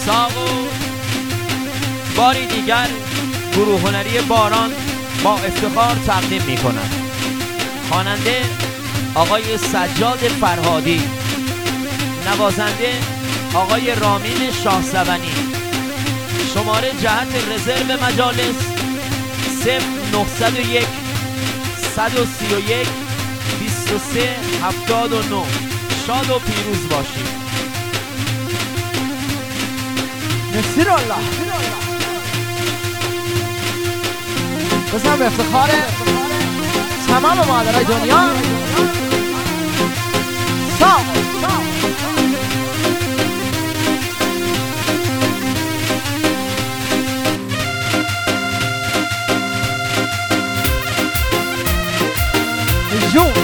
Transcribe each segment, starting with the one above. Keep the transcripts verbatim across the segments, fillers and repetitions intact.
ساغو باری دیگر گروه هنری باران با افتخار تقدیم می کند. خواننده آقای سجاد فرهادی، نوازنده آقای رامین شاهزبانی. شماره جهت رزرو مجالس صفر نهصد و یک صد و سی و یک بیست و سه هفتاد و نه. شاد و پیروز باشید. نصیر الله بزن به افتخار تمام مادرای دنیا. سام جون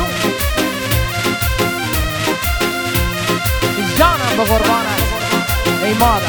جانم به قربانت ای مادر.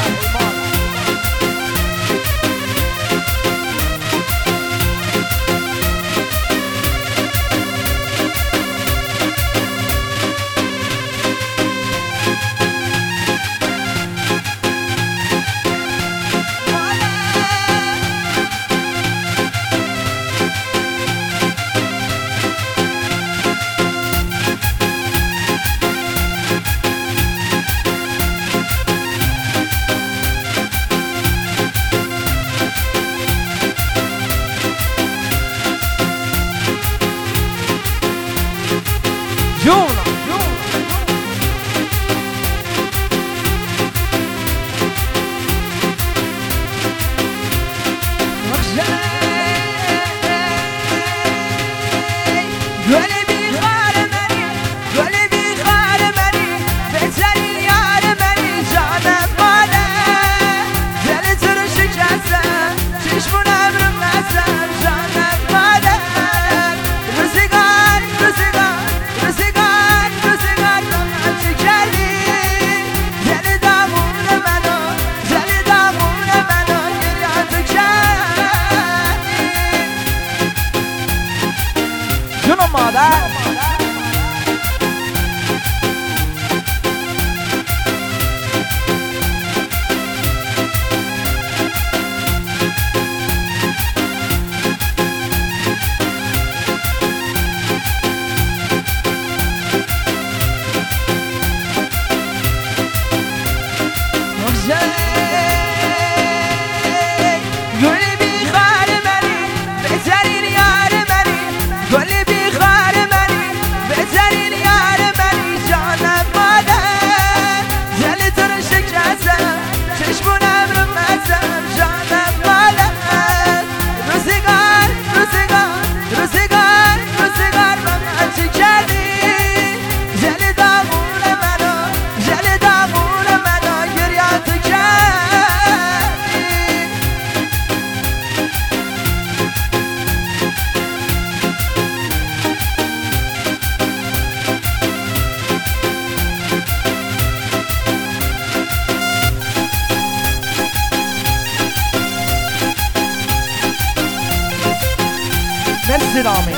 مرسی رامین.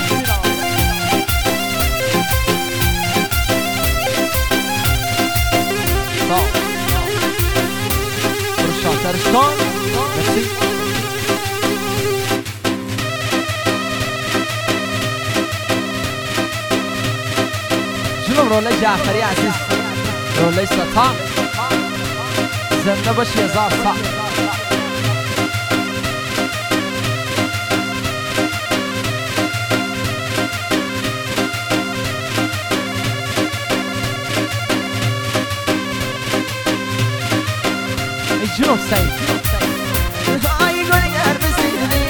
برو شاهترستان. مرسی. جنوب روله جعفری عزیز، روله ستا زنده باشی هزار سال. جنوب سعید ای گل گرم سیدی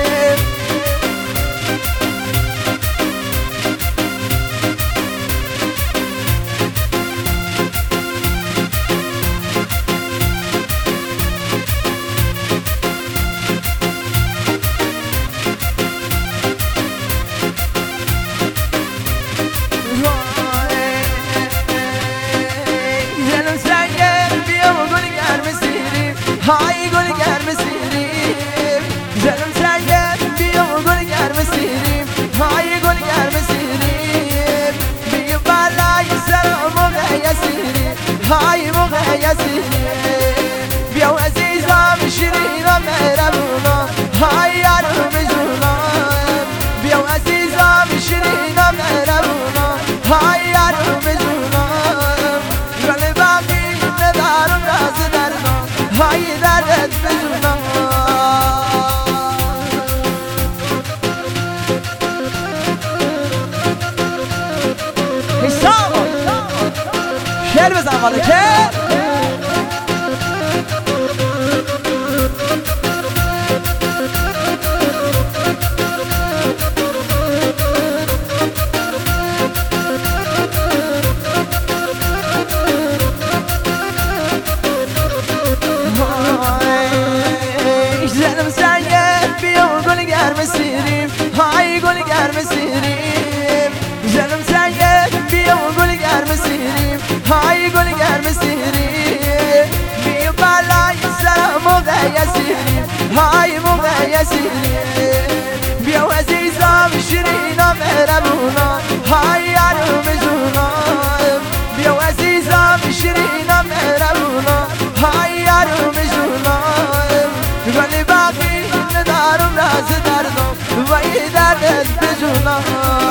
های گل گرم سیریم جنم سنگم بیا گل گرم سیریم های گل گرم سیریم بیا بالای سر موقع یسیریم های موقع یسیریم مالکه زنم سنگه بیا گل گرم سیریم های گل گرم سیریم زنم سنگه بیا گل گرم سیریم های گل گرم سیریم بیا بالای سرم موقع سیریم های موقع سیریم بیا عزیزم شیرینا مهربونا های یارم جونم بیا عزیزم شیرینا مهربونا های یارم جونم ولی باقی ندارم راز دردم و ای دردت بجونم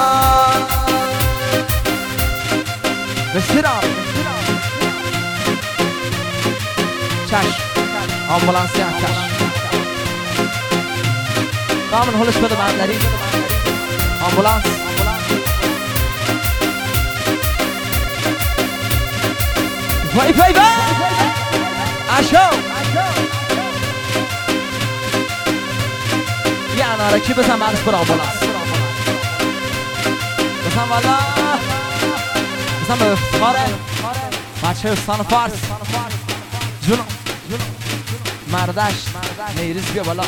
بسیرم چشم آمبولانسی هم چشم دامن حلش بده بندری آمبولانس وای وای وای اشو یه انارکی بزن بعدش بر آمبولانس بزن والا بزن به افتخاره بچه استان فارس جونم مردش نیریز بیا بالا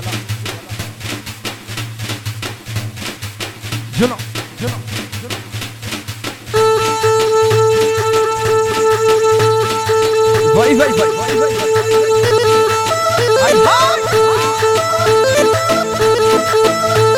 جونم جونم وای وای وای وای وای وای